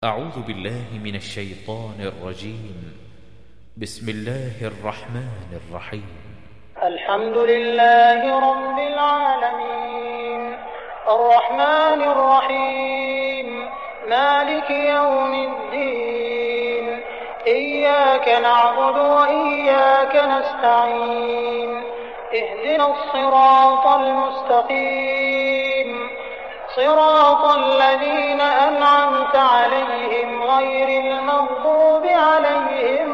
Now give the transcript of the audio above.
أعوذ بالله من الشيطان الرجيم. بسم الله الرحمن الرحيم. الحمد لله رب العالمين الرحمن الرحيم مالك يوم الدين إياك نعبد وإياك نستعين اهدنا الصراط المستقيم صراط الذين أنعمت عليهم غير المغضوب عليهم